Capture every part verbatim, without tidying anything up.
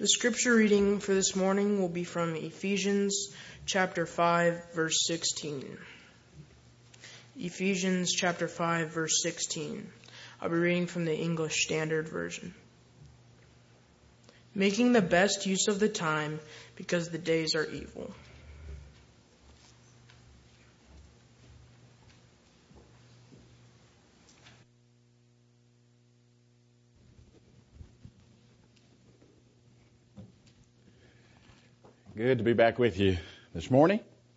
The scripture reading for this morning will be from Ephesians chapter five, verse sixteen. Ephesians chapter five, verse sixteen. I'll be reading from the English Standard Version. Making the best use of the time because the days are evil. Good to be back with you this morning.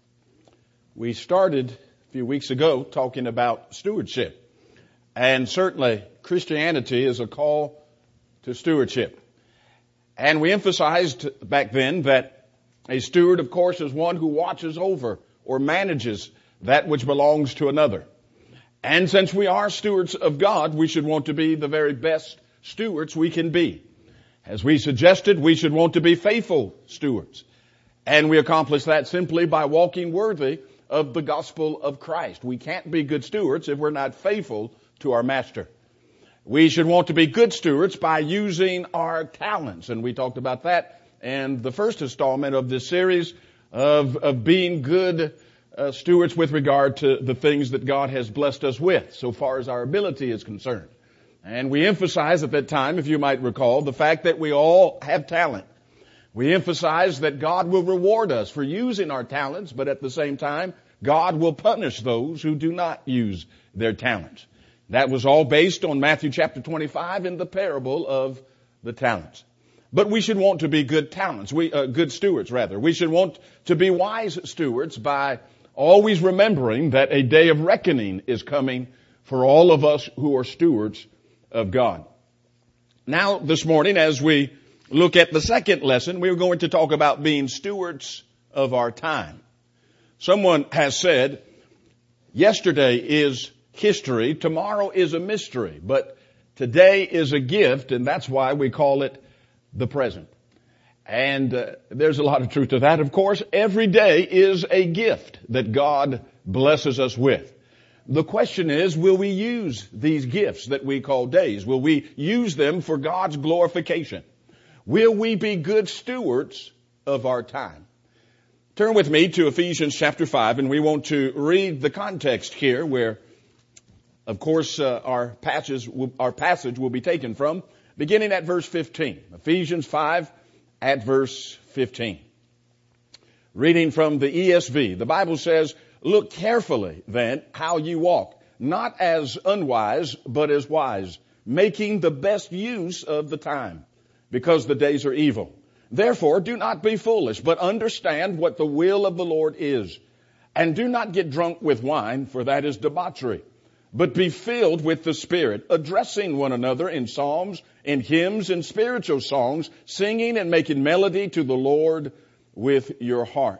We started a few weeks ago talking about stewardship. And certainly Christianity is a call to stewardship. And we emphasized back then that a steward, of course, is one who watches over or manages that which belongs to another. And since we are stewards of God, we should want to be the very best stewards we can be. As we suggested, we should want to be faithful stewards. And we accomplish that simply by walking worthy of the gospel of Christ. We can't be good stewards if we're not faithful to our master. We should want to be good stewards by using our talents. And we talked about that in the first installment of this series of, of being good uh, stewards with regard to the things that God has blessed us with, so far as our ability is concerned. And we emphasized at that time, if you might recall, the fact that we all have talent. We emphasize that God will reward us for using our talents, but at the same time, God will punish those who do not use their talents. That was all based on Matthew chapter twenty-five in the parable of the talents. But we should want to be good talents, we uh, good stewards rather. We should want to be wise stewards by always remembering that a day of reckoning is coming for all of us who are stewards of God. Now, this morning, as we look at the second lesson, we're going to talk about being stewards of our time. Someone has said, yesterday is history, tomorrow is a mystery, but today is a gift, and that's why we call it the present. And uh, there's a lot of truth to that. Of course, every day is a gift that God blesses us with. The question is, will we use these gifts that we call days? Will we use them for God's glorification? Will we be good stewards of our time? Turn with me to Ephesians chapter five, and we want to read the context here where, of course, uh, our passage, our passage will be taken from, beginning at verse fifteen. Ephesians five at verse fifteen. Reading from the E S V, the Bible says, "Look carefully then how you walk, not as unwise, but as wise, making the best use of the time, because the days are evil. Therefore, do not be foolish, but understand what the will of the Lord is. And do not get drunk with wine, for that is debauchery, but be filled with the Spirit, addressing one another in psalms, in hymns, and spiritual songs, singing and making melody to the Lord with your heart.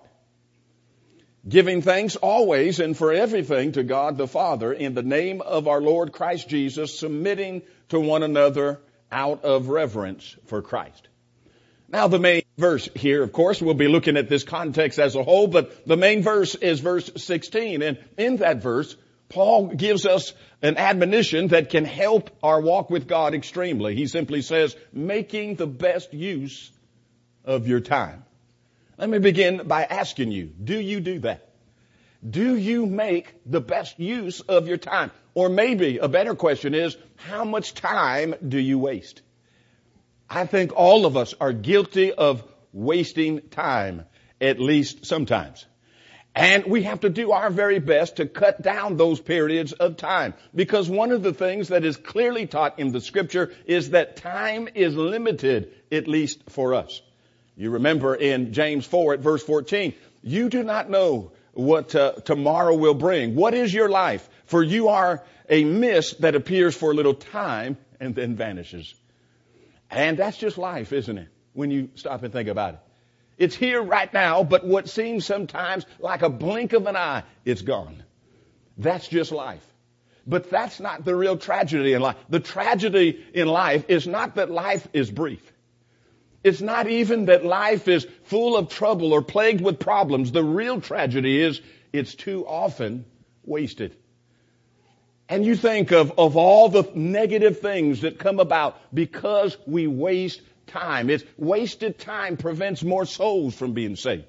Giving thanks always and for everything to God the Father in the name of our Lord Christ Jesus, submitting to one another out of reverence for Christ." Now the main verse here, of course, we'll be looking at this context as a whole, but the main verse is verse sixteen. And in that verse, Paul gives us an admonition that can help our walk with God extremely. He simply says, making the best use of your time. Let me begin by asking you, do you do that? Do you make the best use of your time? Or maybe a better question is, how much time do you waste? I think all of us are guilty of wasting time, at least sometimes. And we have to do our very best to cut down those periods of time. Because one of the things that is clearly taught in the scripture is that time is limited, at least for us. You remember in James four at verse fourteen, you do not know what uh, tomorrow will bring. What is your life? For you are a mist that appears for a little time and then vanishes. And that's just life, isn't it? When you stop and think about it. It's here right now, but what seems sometimes like a blink of an eye, it's gone. That's just life. But that's not the real tragedy in life. The tragedy in life is not that life is brief. It's not even that life is full of trouble or plagued with problems. The real tragedy is it's too often wasted. And you think of, of all the negative things that come about because we waste time. It's wasted time prevents more souls from being saved.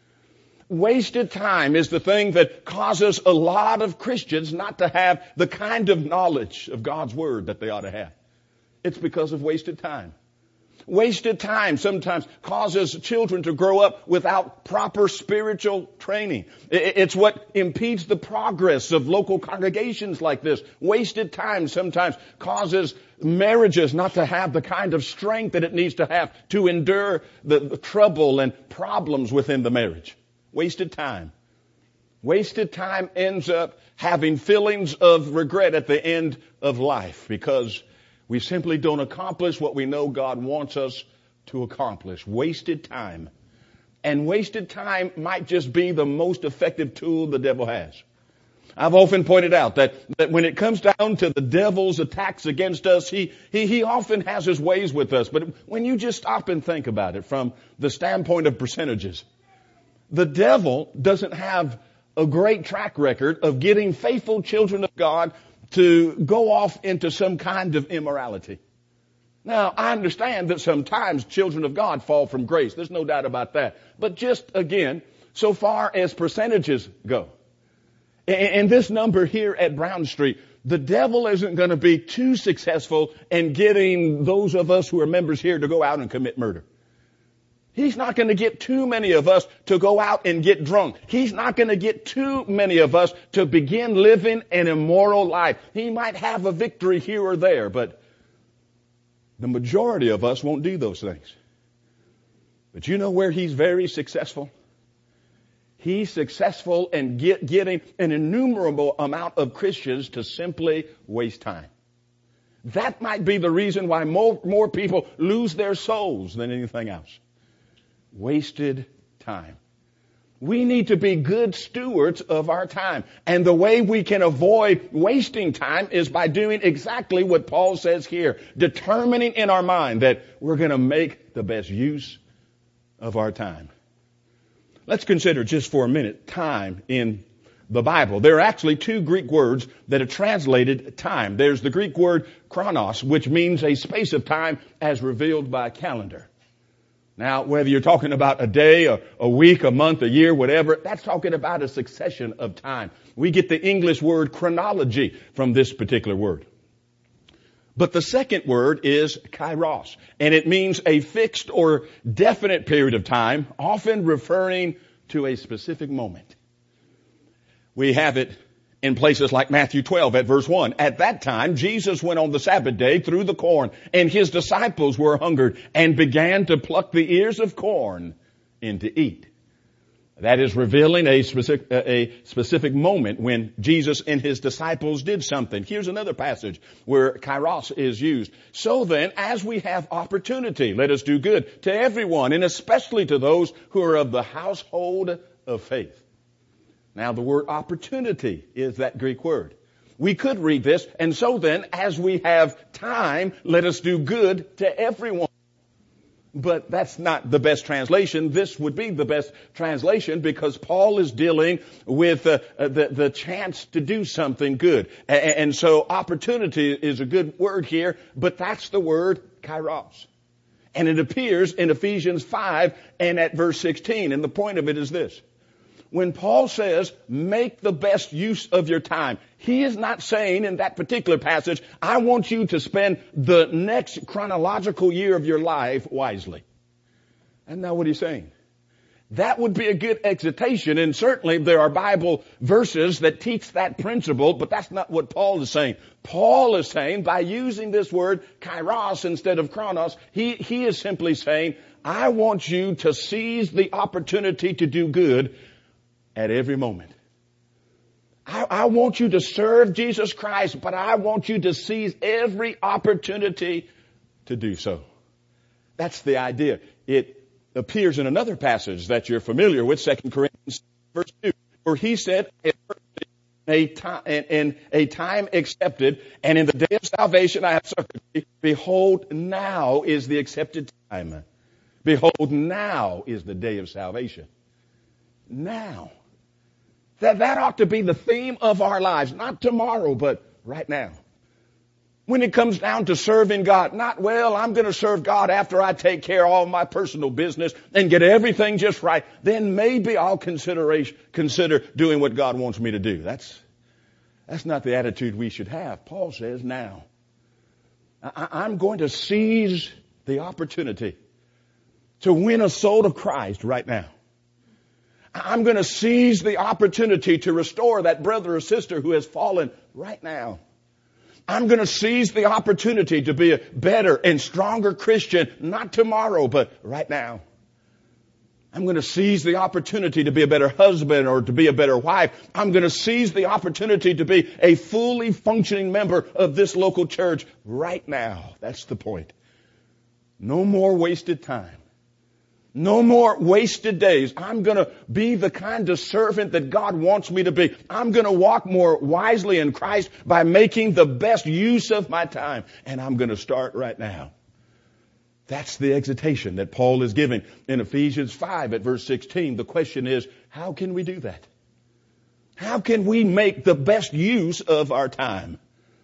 Wasted time is the thing that causes a lot of Christians not to have the kind of knowledge of God's Word that they ought to have. It's because of wasted time. Wasted time sometimes causes children to grow up without proper spiritual training. It's what impedes the progress of local congregations like this. Wasted time sometimes causes marriages not to have the kind of strength that it needs to have to endure the, the trouble and problems within the marriage. Wasted time. Wasted time ends up having feelings of regret at the end of life because we simply don't accomplish what we know God wants us to accomplish. Wasted time. And wasted time might just be the most effective tool the devil has. I've often pointed out that, that when it comes down to the devil's attacks against us, he, he, he often has his ways with us. But when you just stop and think about it from the standpoint of percentages, the devil doesn't have a great track record of getting faithful children of God to go off into some kind of immorality. Now, I understand that sometimes children of God fall from grace. There's no doubt about that. But just again, so far as percentages go, and this number here at Brown Street, the devil isn't going to be too successful in getting those of us who are members here to go out and commit murder. He's not going to get too many of us to go out and get drunk. He's not going to get too many of us to begin living an immoral life. He might have a victory here or there, but the majority of us won't do those things. But you know where he's very successful? He's successful in get, getting an innumerable amount of Christians to simply waste time. That might be the reason why more, more people lose their souls than anything else. Wasted time. We need to be good stewards of our time. And the way we can avoid wasting time is by doing exactly what Paul says here. Determining in our mind that we're going to make the best use of our time. Let's consider just for a minute time in the Bible. There are actually two Greek words that are translated time. There's the Greek word chronos, which means a space of time as revealed by a calendar. Now, whether you're talking about a day, a, a week, a month, a year, whatever, that's talking about a succession of time. We get the English word chronology from this particular word. But the second word is kairos, and it means a fixed or definite period of time, often referring to a specific moment. We have it in places like Matthew twelve at verse one. At that time, Jesus went on the Sabbath day through the corn, and his disciples were hungered and began to pluck the ears of corn and to eat. That is revealing a specific, a specific moment when Jesus and his disciples did something. Here's another passage where kairos is used. So then, as we have opportunity, let us do good to everyone, and especially to those who are of the household of faith. Now, the word opportunity is that Greek word. We could read this, and so then, as we have time, let us do good to everyone. But that's not the best translation. This would be the best translation because Paul is dealing with uh, the, the chance to do something good. And, and so opportunity is a good word here, but that's the word kairos. And it appears in Ephesians five and at verse sixteen. And the point of it is this. When Paul says, make the best use of your time, he is not saying in that particular passage, I want you to spend the next chronological year of your life wisely. That's not what he's saying. That would be a good exhortation, and certainly there are Bible verses that teach that principle, but that's not what Paul is saying. Paul is saying, by using this word kairos instead of chronos, he, he is simply saying, I want you to seize the opportunity to do good at every moment. I, I want you to serve Jesus Christ, but I want you to seize every opportunity to do so. That's the idea. It appears in another passage that you're familiar with, Second Corinthians verse two, where he said, a time, in a time accepted, and in the day of salvation I have suffered. Behold, now is the accepted time. Behold, now is the day of salvation. Now. That, that ought to be the theme of our lives. Not tomorrow, but right now. When it comes down to serving God, not, well, I'm going to serve God after I take care of all my personal business and get everything just right, then maybe I'll consideration, consider doing what God wants me to do. That's, that's not the attitude we should have. Paul says now, I, I'm going to seize the opportunity to win a soul to Christ right now. I'm going to seize the opportunity to restore that brother or sister who has fallen right now. I'm going to seize the opportunity to be a better and stronger Christian, not tomorrow, but right now. I'm going to seize the opportunity to be a better husband or to be a better wife. I'm going to seize the opportunity to be a fully functioning member of this local church right now. That's the point. No more wasted time. No more wasted days. I'm going to be the kind of servant that God wants me to be. I'm going to walk more wisely in Christ by making the best use of my time. And I'm going to start right now. That's the exhortation that Paul is giving in Ephesians five at verse sixteen. The question is, how can we do that? How can we make the best use of our time?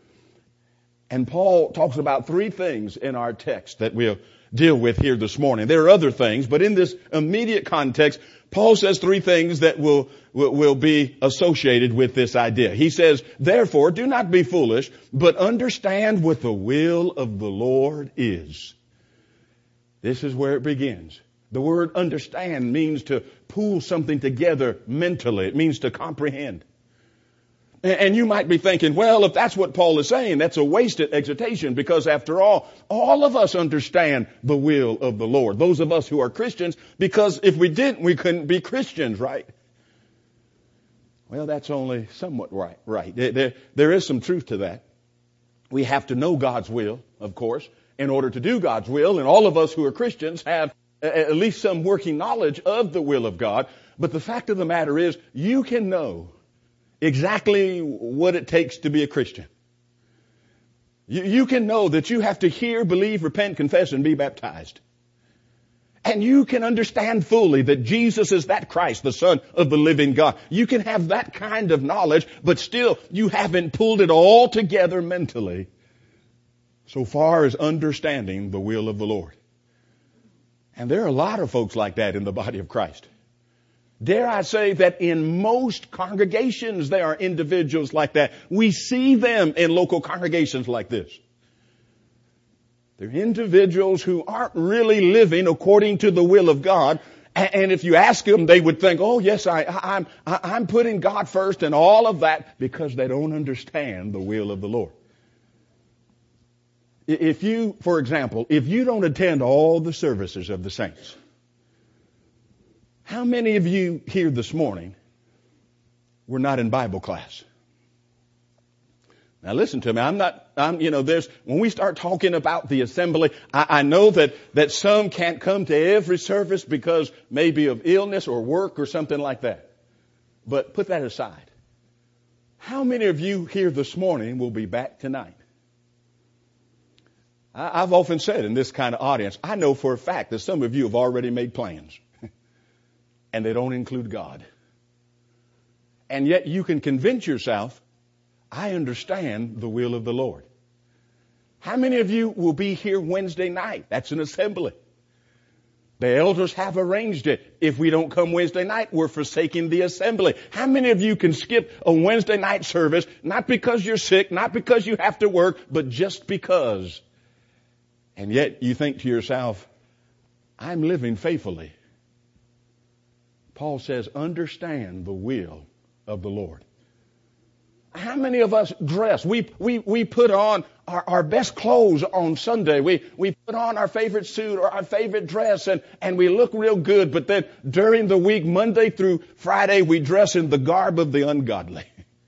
And Paul talks about three things in our text that we'll deal with here this morning. There are other things, but in this immediate context, Paul says three things that will, will, will be associated with this idea. He says, therefore, do not be foolish, but understand what the will of the Lord is. This is where it begins. The word understand means to pull something together mentally. It means to comprehend. And you might be thinking, well, if that's what Paul is saying, that's a wasted exhortation, because after all, all of us understand the will of the Lord. Those of us who are Christians, because if we didn't, we couldn't be Christians, right? Well, that's only somewhat right. Right. There, there is some truth to that. We have to know God's will, of course, in order to do God's will. And all of us who are Christians have at least some working knowledge of the will of God. But the fact of the matter is, you can know exactly what it takes to be a Christian. You, you can know that you have to hear, believe, repent, confess, and be baptized. And you can understand fully that Jesus is that Christ, the Son of the living God. You can have that kind of knowledge, but still you haven't pulled it all together mentally so far as understanding the will of the Lord. And there are a lot of folks like that in the body of Christ. Dare I say that in most congregations there are individuals like that. We see them in local congregations like this. They're individuals who aren't really living according to the will of God. And if you ask them, they would think, oh yes, I, I'm, I'm putting God first and all of that, because they don't understand the will of the Lord. If you, for example, if you don't attend all the services of the saints, how many of you here this morning were not in Bible class? Now listen to me. I'm not, I'm, you know, there's, when we start talking about the assembly, I, I know that, that some can't come to every service because maybe of illness or work or something like that. But put that aside. How many of you here this morning will be back tonight? I, I've often said in this kind of audience, I know for a fact that some of you have already made plans. And they don't include God. And yet you can convince yourself, I understand the will of the Lord. How many of you will be here Wednesday night? That's an assembly. The elders have arranged it. If we don't come Wednesday night, we're forsaking the assembly. How many of you can skip a Wednesday night service, not because you're sick, not because you have to work, but just because? And yet you think to yourself, I'm living faithfully. Paul says, understand the will of the Lord. How many of us dress? We, we, we put on our, our best clothes on Sunday. We, we put on our favorite suit or our favorite dress and, and we look real good. But then during the week, Monday through Friday, we dress in the garb of the ungodly.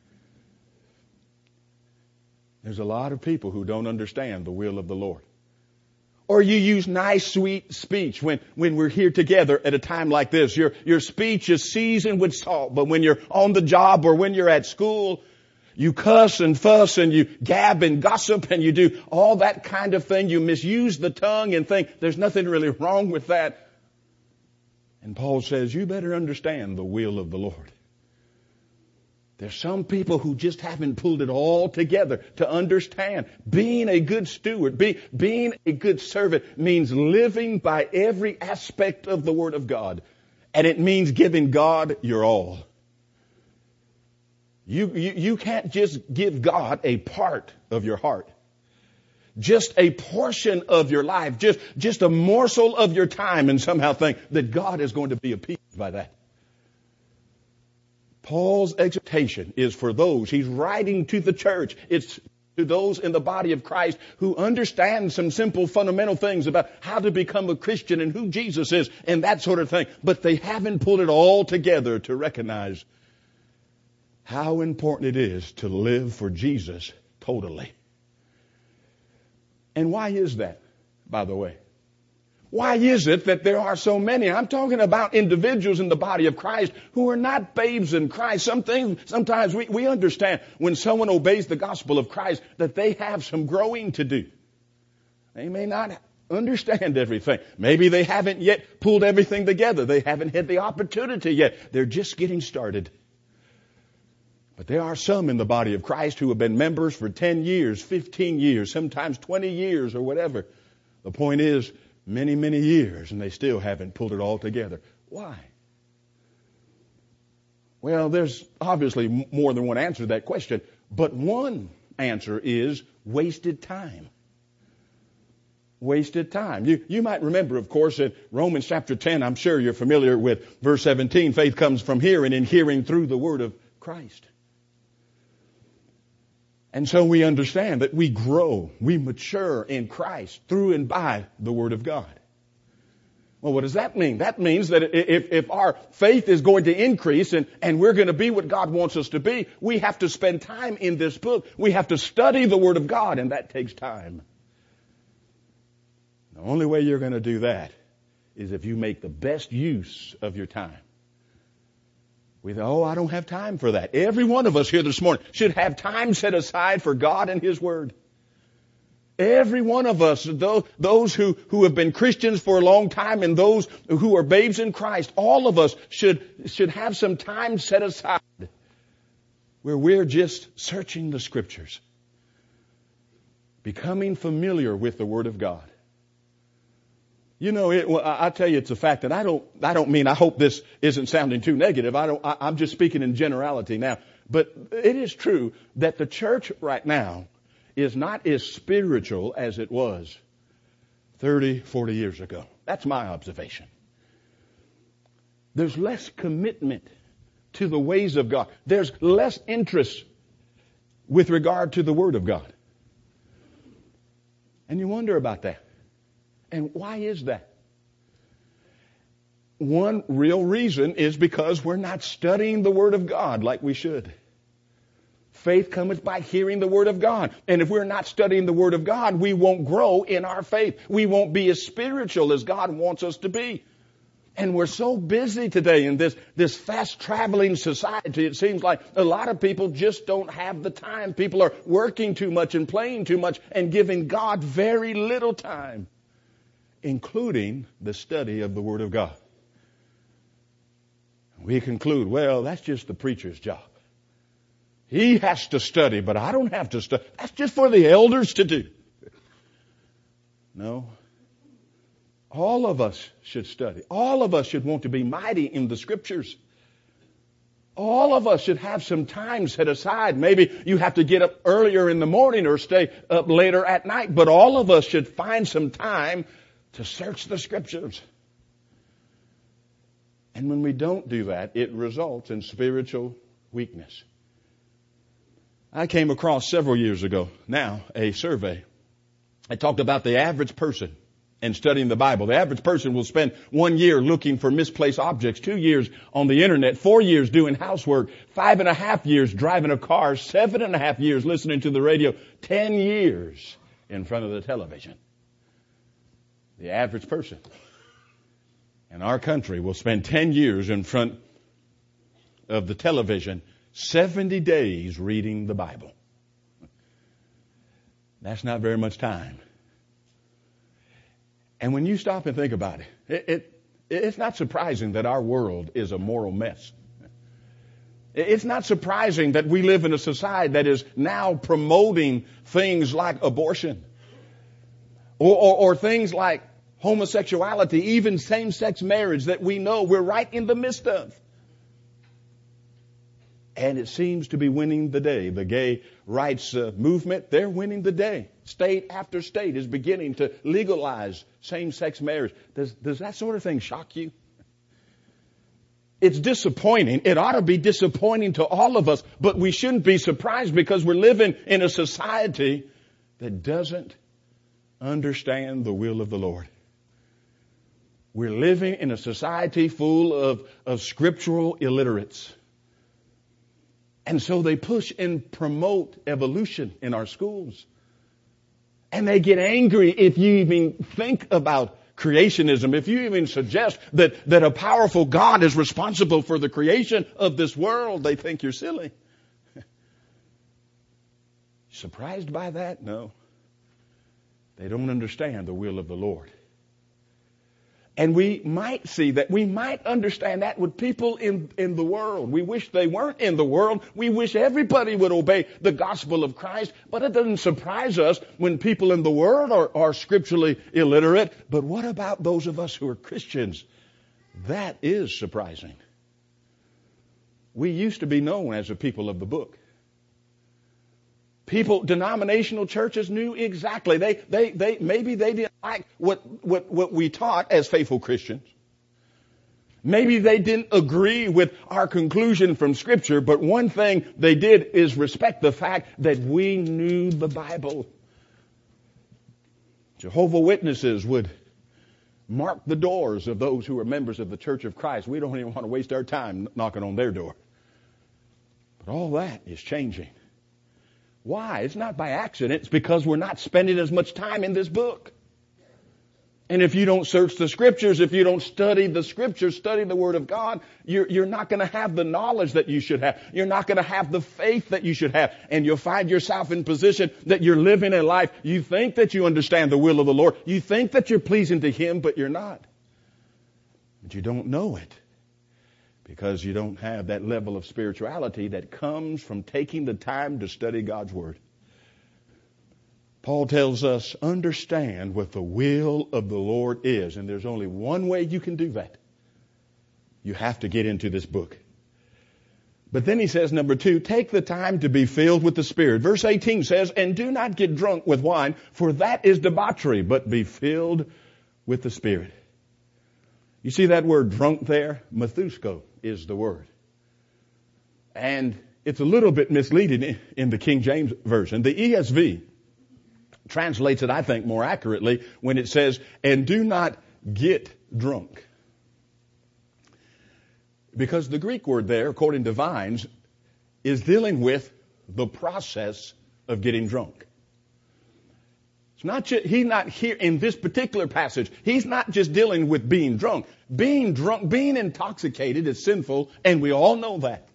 There's a lot of people who don't understand the will of the Lord. Or you use nice, sweet speech when, when we're here together at a time like this. Your, your speech is seasoned with salt. But when you're on the job or when you're at school, you cuss and fuss and you gab and gossip and you do all that kind of thing. You misuse the tongue and think there's nothing really wrong with that. And Paul says, you better understand the will of the Lord. There's some people who just haven't pulled it all together to understand being a good steward, be, being a good servant means living by every aspect of the Word of God. And it means giving God your all. You, you, you can't just give God a part of your heart. Just a portion of your life, just, just a morsel of your time, and somehow think that God is going to be appeased by that. Paul's exhortation is for those, he's writing to the church. It's to those in the body of Christ who understand some simple fundamental things about how to become a Christian and who Jesus is and that sort of thing. But they haven't pulled it all together to recognize how important it is to live for Jesus totally. And why is that, by the way? Why is it that there are so many? I'm talking about individuals in the body of Christ who are not babes in Christ. Some things, sometimes we, we understand when someone obeys the gospel of Christ that they have some growing to do. They may not understand everything. Maybe they haven't yet pulled everything together. They haven't had the opportunity yet. They're just getting started. But there are some in the body of Christ who have been members for ten years, fifteen years, sometimes twenty years or whatever. The point is, many, many years, and they still haven't pulled it all together. Why? Well, there's obviously more than one answer to that question, but one answer is wasted time. Wasted time. You, you might remember, of course, in Romans chapter ten, I'm sure you're familiar with verse seventeen, faith comes from hearing and hearing through the word of Christ. And so we understand that we grow, we mature in Christ through and by the Word of God. Well, what does that mean? That means that if, if our faith is going to increase and, and we're going to be what God wants us to be, we have to spend time in this book. We have to study the Word of God, and that takes time. The only way you're going to do that is if you make the best use of your time. We think, oh, I don't have time for that. Every one of us here this morning should have time set aside for God and His Word. Every one of us, those who, who have been Christians for a long time and those who are babes in Christ, all of us should, should have some time set aside where we're just searching the Scriptures, becoming familiar with the Word of God. You know, it, well, I tell you, it's a fact that I don't, I don't mean, I hope this isn't sounding too negative. I don't, I, I'm just speaking in generality now. But it is true that the church right now is not as spiritual as it was thirty, forty years ago. That's my observation. There's less commitment to the ways of God. There's less interest with regard to the Word of God. And you wonder about that. And why is that? One real reason is because we're not studying the Word of God like we should. Faith cometh by hearing the Word of God. And if we're not studying the Word of God, we won't grow in our faith. We won't be as spiritual as God wants us to be. And we're so busy today in this, this fast-traveling society, it seems like a lot of people just don't have the time. People are working too much and playing too much and giving God very little time, including the study of the Word of God. We conclude, well, that's just the preacher's job. He has to study, but I don't have to study. That's just for the elders to do. No. All of us should study. All of us should want to be mighty in the Scriptures. All of us should have some time set aside. Maybe you have to get up earlier in the morning or stay up later at night, but all of us should find some time to search the Scriptures. And when we don't do that, it results in spiritual weakness. I came across several years ago now a survey. I talked about the average person and studying the Bible. The average person will spend one year looking for misplaced objects, two years on the internet, four years doing housework, five and a half years driving a car, seven and a half years listening to the radio, ten years in front of the television. The average person in our country will spend ten years in front of the television, seventy days reading the Bible. That's not very much time. And when you stop and think about it, it, it it's not surprising that our world is a moral mess. It's not surprising that we live in a society that is now promoting things like abortion or, or, or things like homosexuality, even same-sex marriage that we know we're right in the midst of. And it seems to be winning the day. The gay rights uh, movement, they're winning the day. State after state is beginning to legalize same-sex marriage. Does, does that sort of thing shock you? It's disappointing. It ought to be disappointing to all of us, but we shouldn't be surprised because we're living in a society that doesn't understand the will of the Lord. We're living in a society full of, of scriptural illiterates. And so they push and promote evolution in our schools. And they get angry if you even think about creationism, if you even suggest that, that a powerful God is responsible for the creation of this world. They think you're silly. Surprised by that? No. They don't understand the will of the Lord. And we might see that. We might understand that with people in, in the world. We wish they weren't in the world. We wish everybody would obey the gospel of Christ. But it doesn't surprise us when people in the world are, are scripturally illiterate. But what about those of us who are Christians? That is surprising. We used to be known as a people of the book. People, denominational churches knew exactly. They, they, they, maybe they didn't like what, what, what we taught as faithful Christians. Maybe they didn't agree with our conclusion from Scripture, but one thing they did is respect the fact that we knew the Bible. Jehovah's Witnesses would mark the doors of those who are members of the Church of Christ. We don't even want to waste our time knocking on their door. But all that is changing. Why? It's not by accident. It's because we're not spending as much time in this book. And if you don't search the Scriptures, if you don't study the Scriptures, study the Word of God, you're, you're not going to have the knowledge that you should have. You're not going to have the faith that you should have. And you'll find yourself in position that you're living a life. You think that you understand the will of the Lord. You think that you're pleasing to Him, but you're not. But you don't know it. Because you don't have that level of spirituality that comes from taking the time to study God's Word. Paul tells us, understand what the will of the Lord is. And there's only one way you can do that. You have to get into this book. But then he says, number two, take the time to be filled with the Spirit. Verse eighteen says, and do not get drunk with wine, for that is debauchery, but be filled with the Spirit. You see that word drunk there? Methusko is the word. And it's a little bit misleading in the King James Version. The E S V translates it, I think, more accurately when it says, and do not get drunk. Because the Greek word there, according to Vines, is dealing with the process of getting drunk. It's not just, he's not here in this particular passage. He's not just dealing with being drunk. Being drunk, being intoxicated is sinful, and we all know that.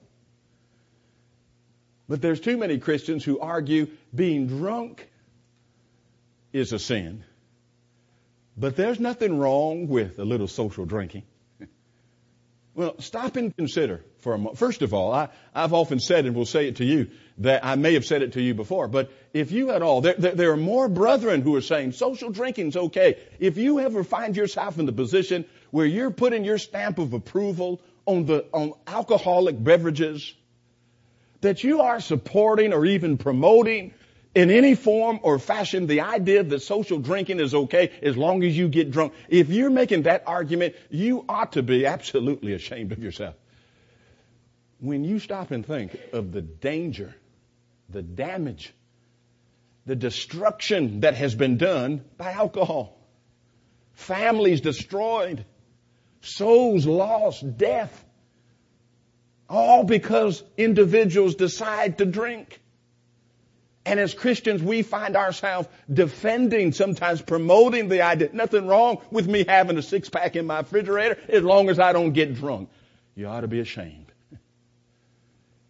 But there's too many Christians who argue being drunk is a sin. But there's nothing wrong with a little social drinking. Well, stop and consider for a moment. First of all, I, I've often said, and will say it to you, that I may have said it to you before, but if you at all, there, there, there are more brethren who are saying social drinking's okay. If you ever find yourself in the position where you're putting your stamp of approval on the on alcoholic beverages, that you are supporting or even promoting in any form or fashion the idea that social drinking is okay as long as you get drunk. If you're making that argument, you ought to be absolutely ashamed of yourself. When you stop and think of the danger, the damage, the destruction that has been done by alcohol, families destroyed, souls lost, death, all because individuals decide to drink. And as Christians, we find ourselves defending, sometimes promoting the idea, nothing wrong with me having a six-pack in my refrigerator as long as I don't get drunk. You ought to be ashamed.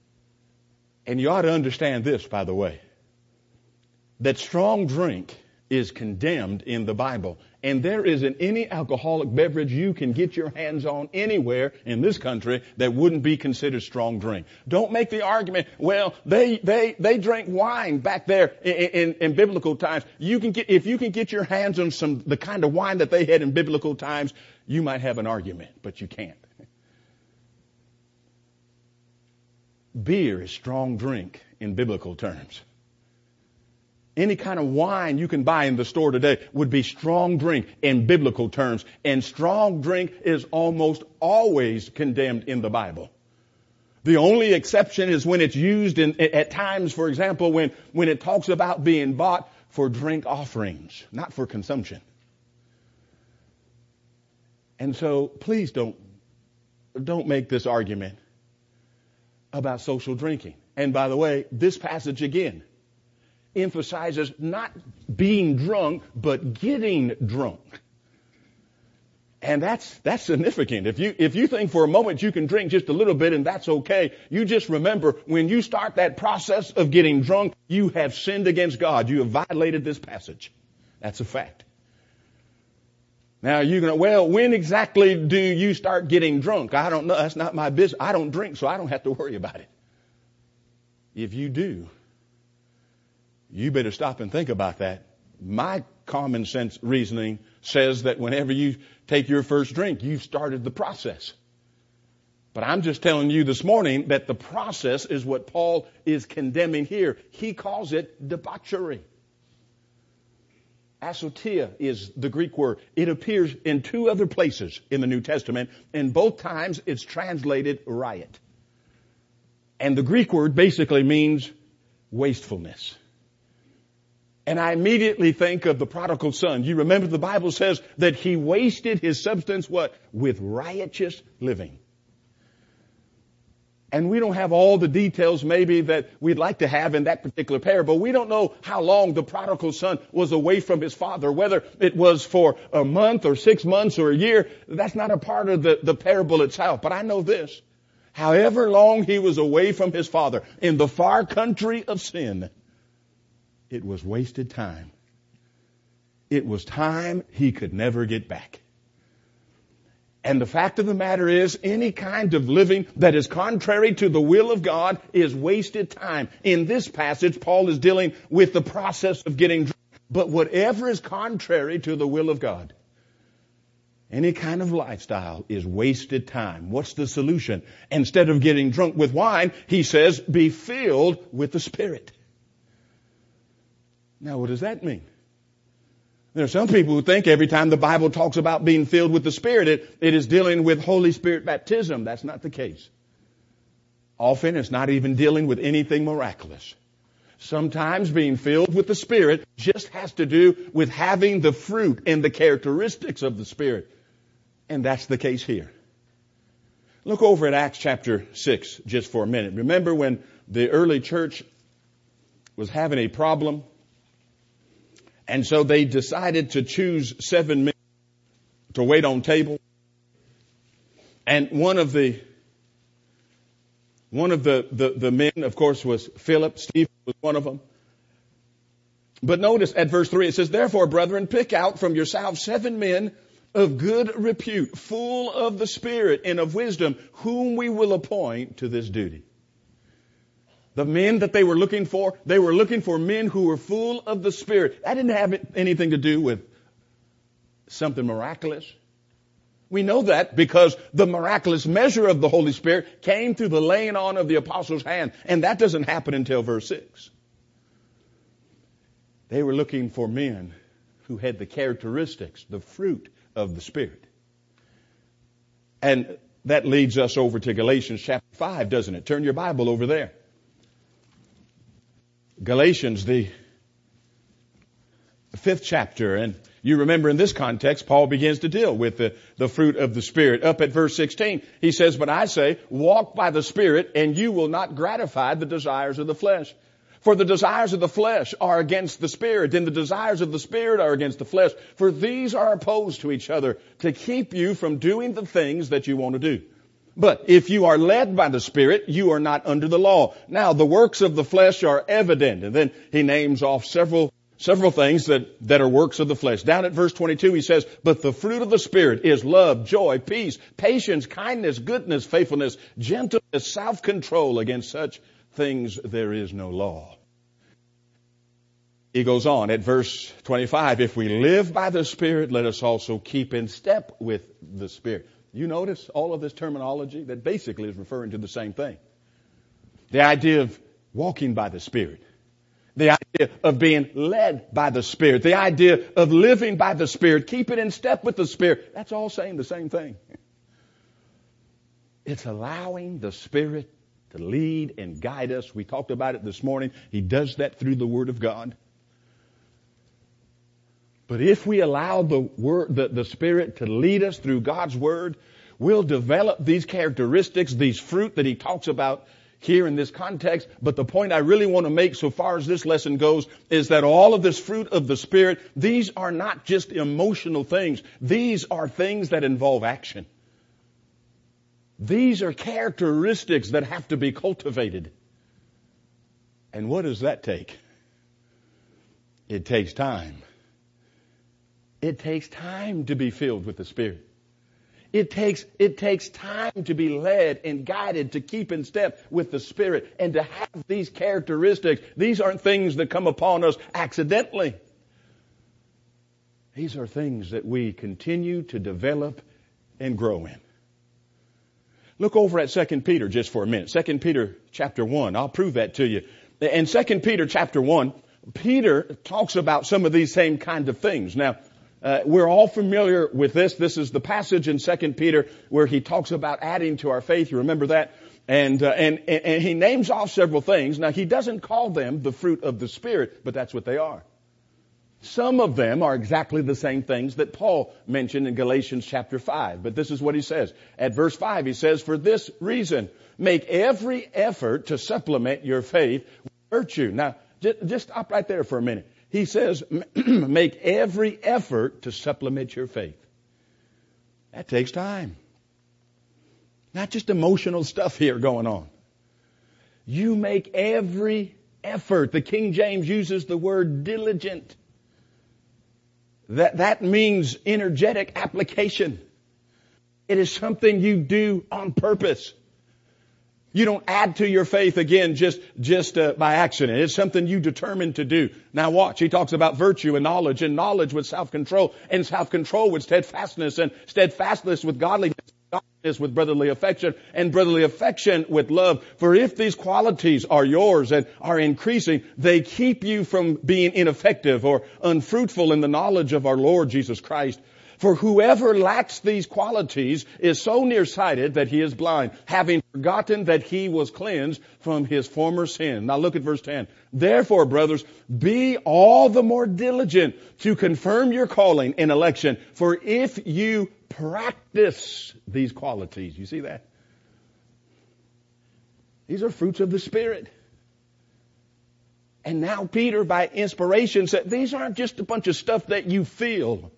And you ought to understand this, by the way, that strong drink is condemned in the Bible. And there isn't any alcoholic beverage you can get your hands on anywhere in this country that wouldn't be considered strong drink. Don't make the argument, well, they, they, they drank wine back there in, in, in biblical times. You can get, if you can get your hands on some, the kind of wine that they had in biblical times, you might have an argument, but you can't. Beer is strong drink in biblical terms. Any kind of wine you can buy in the store today would be strong drink in biblical terms. And strong drink is almost always condemned in the Bible. The only exception is when it's used in, at times, for example, when, when it talks about being bought for drink offerings, not for consumption. And so please don't, don't make this argument about social drinking. And by the way, this passage again emphasizes not being drunk, but getting drunk. And that's, that's significant. If you, if you think for a moment you can drink just a little bit and that's okay, you just remember when you start that process of getting drunk, you have sinned against God. You have violated this passage. That's a fact. Now you're going to, well, when exactly do you start getting drunk? I don't know. That's not my business. I don't drink, so I don't have to worry about it. If you do, you better stop and think about that. My common sense reasoning says that whenever you take your first drink, you've started the process. But I'm just telling you this morning that the process is what Paul is condemning here. He calls it debauchery. Asotia is the Greek word. It appears in two other places in the New Testament, and both times it's translated riot. And the Greek word basically means wastefulness. And I immediately think of the prodigal son. You remember the Bible says that he wasted his substance, what? With riotous living. And we don't have all the details maybe that we'd like to have in that particular parable. We don't know how long the prodigal son was away from his father, whether it was for a month or six months or a year. That's not a part of the, the parable itself. But I know this. However long he was away from his father in the far country of sin, it was wasted time. It was time he could never get back. And the fact of the matter is, any kind of living that is contrary to the will of God is wasted time. In this passage, Paul is dealing with the process of getting drunk. But whatever is contrary to the will of God, any kind of lifestyle is wasted time. What's the solution? Instead of getting drunk with wine, he says, be filled with the Spirit. Now, what does that mean? There are some people who think every time the Bible talks about being filled with the Spirit, it, it is dealing with Holy Spirit baptism. That's not the case. Often it's not even dealing with anything miraculous. Sometimes being filled with the Spirit just has to do with having the fruit and the characteristics of the Spirit. And that's the case here. Look over at Acts chapter six just for a minute. Remember when the early church was having a problem? And so they decided to choose seven men to wait on table. And one of the one of the, the, the men, of course, was Philip. Stephen was one of them. But notice at verse three, it says, therefore, brethren, pick out from yourselves seven men of good repute, full of the Spirit and of wisdom, whom we will appoint to this duty. The men that they were looking for, they were looking for men who were full of the Spirit. That didn't have anything to do with something miraculous. We know that because the miraculous measure of the Holy Spirit came through the laying on of the apostles' hand. And that doesn't happen until verse six. They were looking for men who had the characteristics, the fruit of the Spirit. And that leads us over to Galatians chapter five, doesn't it? Turn your Bible over there. Galatians, the fifth chapter. And you remember in this context, Paul begins to deal with the, the fruit of the Spirit. Up at verse sixteen, he says, but I say, walk by the Spirit, and you will not gratify the desires of the flesh. For the desires of the flesh are against the Spirit, and the desires of the Spirit are against the flesh. For these are opposed to each other to keep you from doing the things that you want to do. But if you are led by the Spirit, you are not under the law. Now, the works of the flesh are evident. And then he names off several Several things that, that are works of the flesh. Down at verse twenty-two, he says, but the fruit of the Spirit is love, joy, peace, patience, kindness, goodness, faithfulness, gentleness, self-control. Against such things there is no law. He goes on at verse twenty-five, if we live by the Spirit, let us also keep in step with the Spirit. You notice all of this terminology that basically is referring to the same thing. The idea of walking by the Spirit. The idea of being led by the Spirit. The idea of living by the Spirit. Keeping in step with the Spirit. That's all saying the same thing. It's allowing the Spirit to lead and guide us. We talked about it this morning. He does that through the Word of God. But if we allow the word, the, the Spirit to lead us through God's Word, we'll develop these characteristics, these fruit that He talks about here in this context. But the point I really want to make so far as this lesson goes is that all of this fruit of the Spirit, these are not just emotional things. These are things that involve action. These are characteristics that have to be cultivated. And what does that take? It takes time. It takes time to be filled with the Spirit. It takes, it takes time to be led and guided to keep in step with the Spirit and to have these characteristics. These aren't things that come upon us accidentally. These are things that we continue to develop and grow in. Look over at Second Peter just for a minute. Second Peter chapter one. I'll prove that to you. In Second Peter chapter one, Peter talks about some of these same kind of things. Now, Uh, we're all familiar with this. This is the passage in Second Peter where he talks about adding to our faith. You remember that? And, uh, and, and, and he names off several things. Now, he doesn't call them the fruit of the Spirit, but that's what they are. Some of them are exactly the same things that Paul mentioned in Galatians chapter five. But this is what he says. At verse five, he says, for this reason, make every effort to supplement your faith with virtue. Now, just, just stop right there for a minute. He says, make every effort to supplement your faith. That takes time. Not just emotional stuff here going on. You make every effort. The King James uses the word diligent. That, that means energetic application. It is something you do on purpose. You don't add to your faith again just, just uh, by accident. It's something you determine to do. Now watch, he talks about virtue and knowledge, and knowledge with self-control, and self-control with steadfastness, and steadfastness with godliness, godliness with brotherly affection, and brotherly affection with love. For if these qualities are yours and are increasing, they keep you from being ineffective or unfruitful in the knowledge of our Lord Jesus Christ. For whoever lacks these qualities is so nearsighted that he is blind, having forgotten that he was cleansed from his former sin. Now look at verse ten. Therefore, brothers, be all the more diligent to confirm your calling and election. For if you practice these qualities, you see that? These are fruits of the Spirit. And now Peter, by inspiration, said, these aren't just a bunch of stuff that you feel.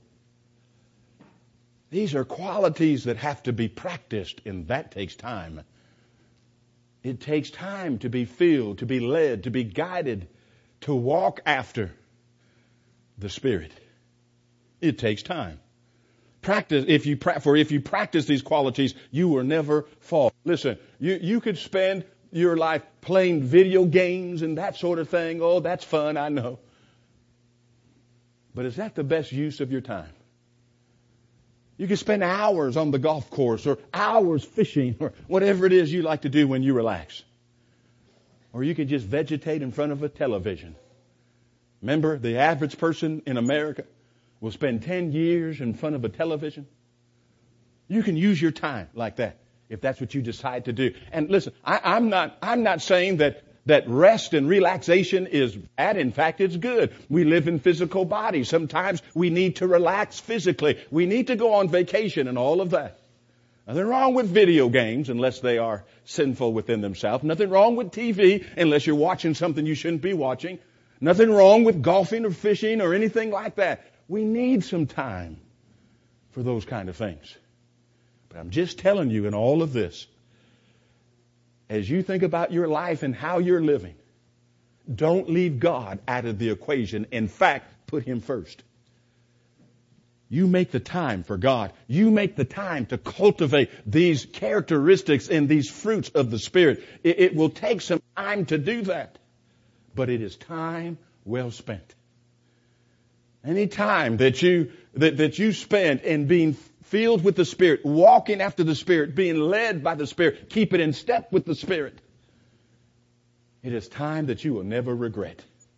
These are qualities that have to be practiced, and that takes time. It takes time to be filled, to be led, to be guided, to walk after the Spirit. It takes time. Practice, if you, for if you practice these qualities, you will never fall. Listen, you, you could spend your life playing video games and that sort of thing. Oh, that's fun, I know. But is that the best use of your time? You can spend hours on the golf course or hours fishing or whatever it is you like to do when you relax. Or you can just vegetate in front of a television. Remember, the average person in America will spend ten years in front of a television. You can use your time like that if that's what you decide to do. And listen, I, I'm not, I'm not saying that that rest and relaxation is bad. In fact, it's good. We live in physical bodies. Sometimes we need to relax physically. We need to go on vacation and all of that. Nothing wrong with video games unless they are sinful within themselves. Nothing wrong with T V unless you're watching something you shouldn't be watching. Nothing wrong with golfing or fishing or anything like that. We need some time for those kind of things. But I'm just telling you in all of this, as you think about your life and how you're living, Don't leave God out of the equation. In fact, put Him first. You make the time for God. You make the time to cultivate these characteristics and these fruits of the Spirit. It, it will take some time to do that, but it is time well spent. Any time that you that, that you spend in being filled with the Spirit, walking after the Spirit, being led by the Spirit, keep it in step with the Spirit, it is time that you will never regret.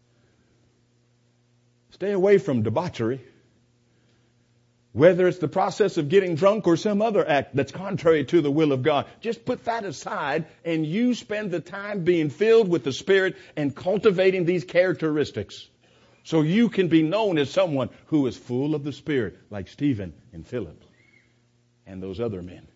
Stay away from debauchery. Whether it's the process of getting drunk or some other act that's contrary to the will of God, just put that aside and you spend the time being filled with the Spirit and cultivating these characteristics so you can be known as someone who is full of the Spirit, like Stephen and Philip and those other men.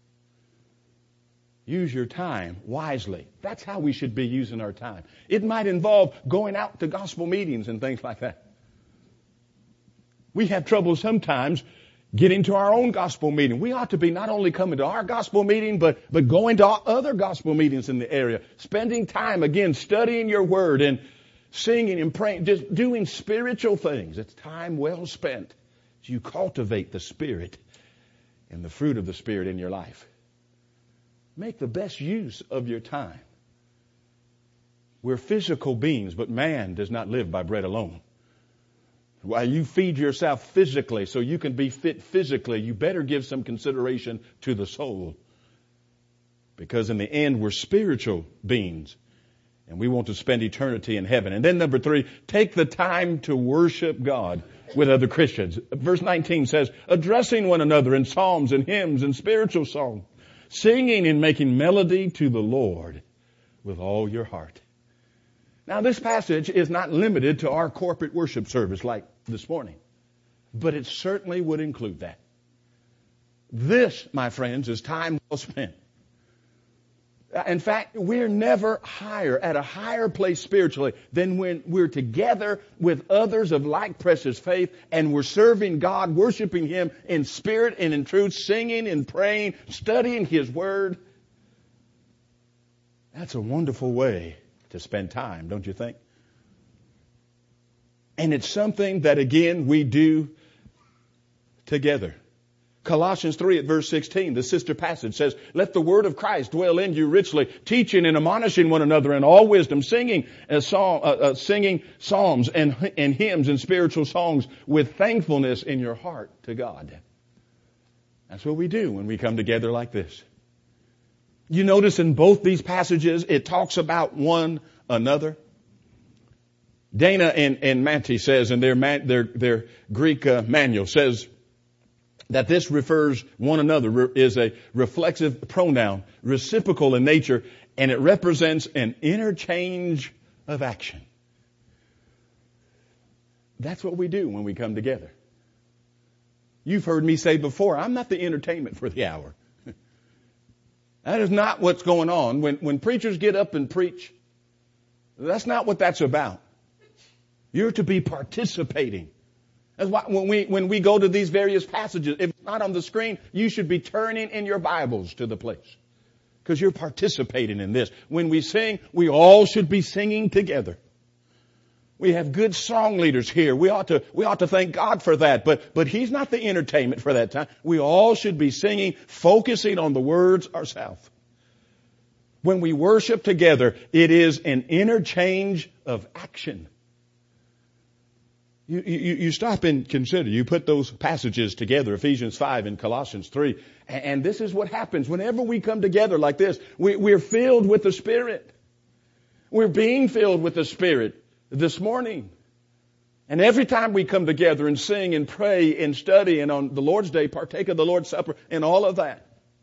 Use your time wisely. That's how we should be using our time. It might involve going out to gospel meetings and things like that. We have trouble sometimes getting to our own gospel meeting. We ought to be not only coming to our gospel meeting, but, but going to other gospel meetings in the area. Spending time, again, studying your word and singing and praying, just doing spiritual things. It's time well spent as you cultivate the Spirit and the fruit of the Spirit in your life. Make the best use of your time. We're physical beings, but man does not live by bread alone. While you feed yourself physically so you can be fit physically, you better give some consideration to the soul. Because in the end, we're spiritual beings. And we want to spend eternity in heaven. And then number three, take the time to worship God with other Christians. Verse nineteen says, addressing one another in psalms and hymns and spiritual songs, singing and making melody to the Lord with all your heart. Now, this passage is not limited to our corporate worship service like this morning, but it certainly would include that. This, my friends, is time well spent. In fact, we're never higher, at a higher place spiritually than when we're together with others of like precious faith and we're serving God, worshiping Him in spirit and in truth, singing and praying, studying His Word. That's a wonderful way to spend time, don't you think? And it's something that, again, we do together. Colossians three at verse sixteen, the sister passage says, let the word of Christ dwell in you richly, teaching and admonishing one another in all wisdom, singing a psalm, uh, uh, singing psalms and, and hymns and spiritual songs with thankfulness in your heart to God. That's what we do when we come together like this. You notice in both these passages, it talks about one another. Dana and, and Manti says in their, man, their, their Greek uh, manual says that this refers one another is a reflexive pronoun, reciprocal in nature, and it represents an interchange of action. That's what we do when we come together. You've heard me say before, I'm not the entertainment for the hour. That is not what's going on. When, when preachers get up and preach, that's not what that's about. You're to be participating. That's why when we, when we go to these various passages, if it's not on the screen, you should be turning in your Bibles to the place. Because you're participating in this. When we sing, we all should be singing together. We have good song leaders here. We ought to, we ought to thank God for that. But, but He's not the entertainment for that time. We all should be singing, focusing on the words ourselves. When we worship together, it is an interchange of action. You, you, you stop and consider. You put those passages together, Ephesians five and Colossians three. And, and this is what happens. Whenever we come together like this, we, we're filled with the Spirit. We're being filled with the Spirit this morning. And every time we come together and sing and pray and study and on the Lord's Day partake of the Lord's Supper and all of that.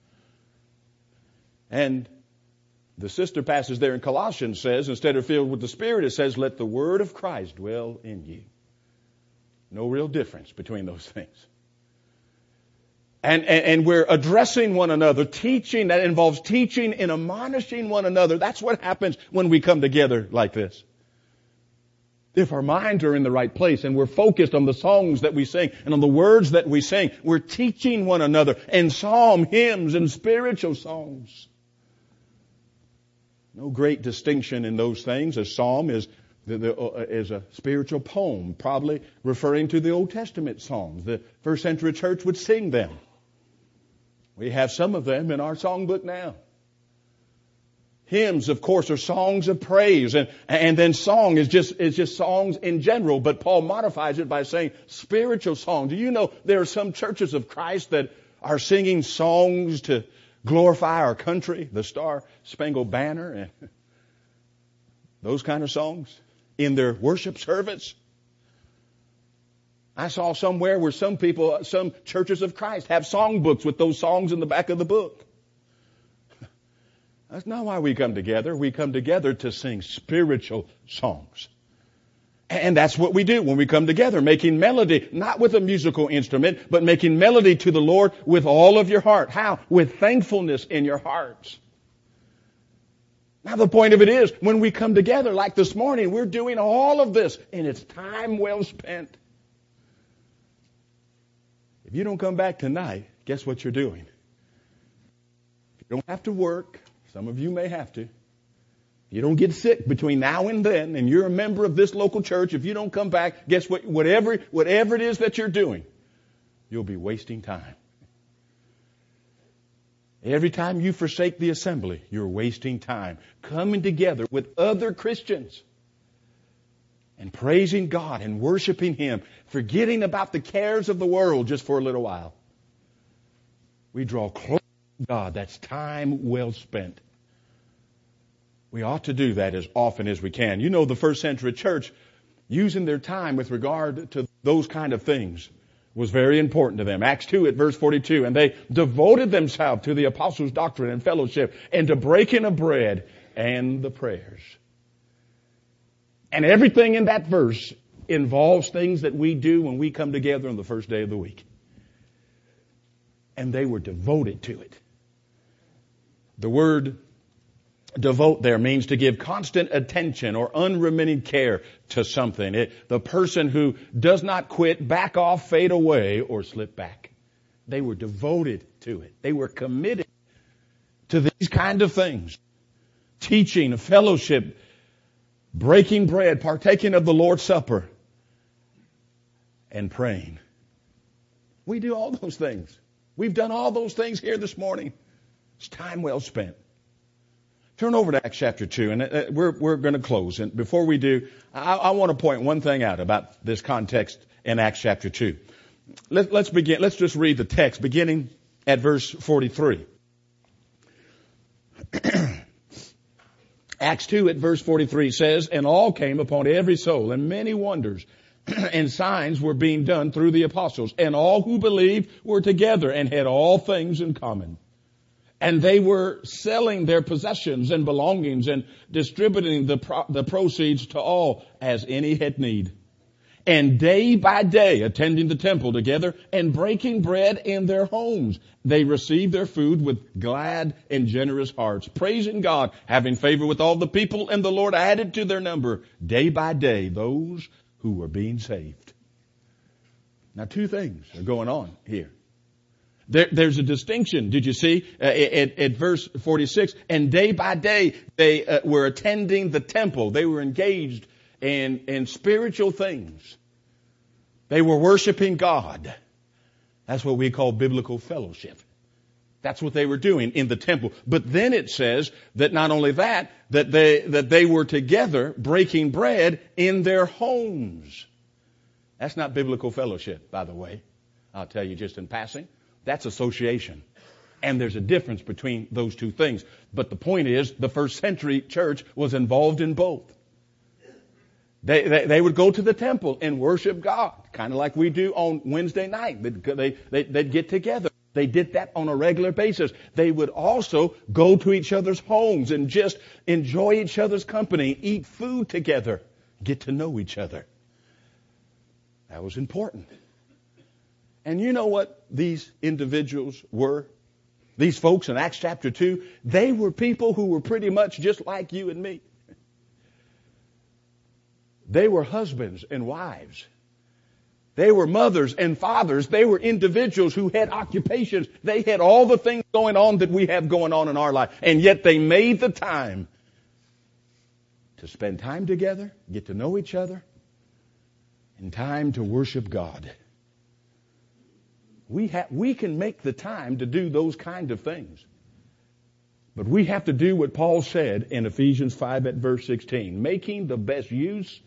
And the sister passage there in Colossians says, instead of filled with the Spirit, it says, let the word of Christ dwell in you. No real difference between those things. And, and, and we're addressing one another, teaching, that involves teaching and admonishing one another. That's what happens when we come together like this. If our minds are in the right place and we're focused on the songs that we sing and on the words that we sing, we're teaching one another in psalm, hymns, and spiritual songs. No great distinction in those things. A psalm is the, the, uh, is a spiritual poem, probably referring to the Old Testament psalms. The first century church would sing them. We have some of them in our songbook now. Hymns, of course, are songs of praise, and, and then song is just, is just songs in general, but Paul modifies it by saying spiritual songs. Do you know there are some churches of Christ that are singing songs to glorify our country, the Star Spangled Banner, and those kind of songs in their worship service? I saw somewhere where some people, some churches of Christ have songbooks with those songs in the back of the book. That's not why we come together. We come together to sing spiritual songs. And that's what we do when we come together, making melody, not with a musical instrument, but making melody to the Lord with all of your heart. How? With thankfulness in your hearts. Now the point of it is, when we come together like this morning, we're doing all of this, and it's time well spent. If you don't come back tonight, guess what you're doing? You don't have to work. Some of you may have to. You don't get sick between now and then, and you're a member of this local church. If you don't come back, guess what? Whatever, whatever it is that you're doing, you'll be wasting time. Every time you forsake the assembly, you're wasting time coming together with other Christians and praising God and worshiping Him, forgetting about the cares of the world just for a little while. We draw close to God. That's time well spent. We ought to do that as often as we can. You know, the first century church, using their time with regard to those kind of things, was very important to them. Acts two at verse forty-two, and they devoted themselves to the apostles' doctrine and fellowship, and to breaking of bread and the prayers. And everything in that verse involves things that we do when we come together on the first day of the week. And they were devoted to it. The word devote there means to give constant attention or unremitting care to something. It, the person who does not quit, back off, fade away, or slip back. They were devoted to it. They were committed to these kind of things. Teaching, fellowship, breaking bread, partaking of the Lord's Supper, and praying. We do all those things. We've done all those things here this morning. It's time well spent. Turn over to Acts chapter two, and we're, we're going to close. And before we do, I, I want to point one thing out about this context in Acts chapter two. Let, let's begin. Let's just read the text beginning at verse forty-three. Acts two at verse forty-three says, and all came upon every soul, and many wonders and signs were being done through the apostles. And all who believed were together and had all things in common. And they were selling their possessions and belongings and distributing the pro- the proceeds to all as any had need. And day by day attending the temple together and breaking bread in their homes, they received their food with glad and generous hearts, praising God, having favor with all the people, and the Lord added to their number day by day those who were being saved. Now, two things are going on here. There, there's a distinction. Did you see uh, at, at verse forty-six? And day by day they uh, were attending the temple. They were engaged in, in spiritual things. They were worshiping God. That's what we call biblical fellowship. That's what they were doing in the temple. But then it says that not only that, that they, that they were together breaking bread in their homes. That's not biblical fellowship, by the way. I'll tell you just in passing. That's association. And there's a difference between those two things. But the point is, the first century church was involved in both. They, they, they would go to the temple and worship God, kind of like we do on Wednesday night. They'd, they, they, they'd get together. They did that on a regular basis. They would also go to each other's homes and just enjoy each other's company, eat food together, get to know each other. That was important. And you know what these individuals were? These folks in Acts chapter two, they were people who were pretty much just like you and me. They were husbands and wives. They were mothers and fathers. They were individuals who had occupations. They had all the things going on that we have going on in our life. And yet they made the time to spend time together, get to know each other, and time to worship God. We ha- we can make the time to do those kind of things. But we have to do what Paul said in Ephesians five at verse sixteen, making the best use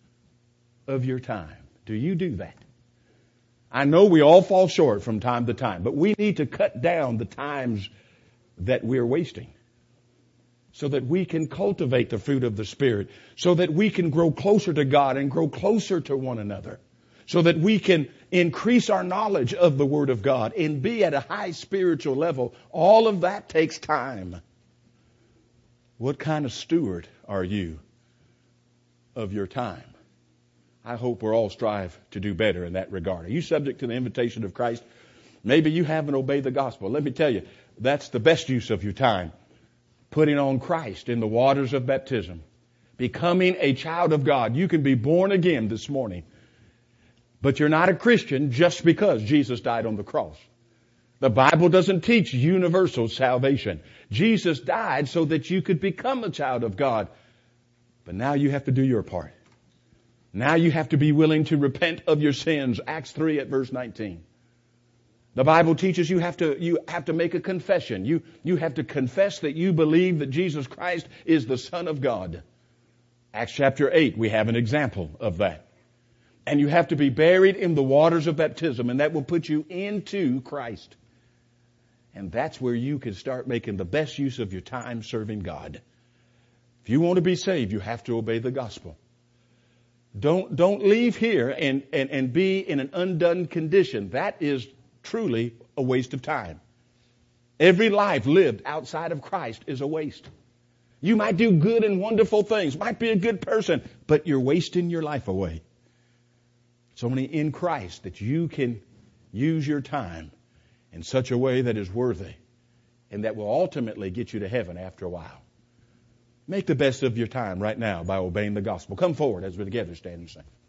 of your time. Do you do that? I know we all fall short from time to time, but we need to cut down the times that we're wasting so that we can cultivate the fruit of the Spirit, so that we can grow closer to God and grow closer to one another, so that we can increase our knowledge of the Word of God and be at a high spiritual level. All of that takes time. What kind of steward are you of your time? I hope we're all strive to do better in that regard. Are you subject to the invitation of Christ? Maybe you haven't obeyed the gospel. Let me tell you, that's the best use of your time. Putting on Christ in the waters of baptism. Becoming a child of God. You can be born again this morning. But you're not a Christian just because Jesus died on the cross. The Bible doesn't teach universal salvation. Jesus died so that you could become a child of God. But now you have to do your part. Now you have to be willing to repent of your sins. Acts three at verse nineteen. The Bible teaches you have to, you have to make a confession. You, you have to confess that you believe that Jesus Christ is the Son of God. Acts chapter eight, we have an example of that. And you have to be buried in the waters of baptism, and that will put you into Christ. And that's where you can start making the best use of your time serving God. If you want to be saved, you have to obey the gospel. Don't, don't leave here and, and, and be in an undone condition. That is truly a waste of time. Every life lived outside of Christ is a waste. You might do good and wonderful things, might be a good person, but you're wasting your life away. It's only in Christ that you can use your time in such a way that is worthy and that will ultimately get you to heaven after a while. Make the best of your time right now by obeying the gospel. Come forward as we together stand and sing.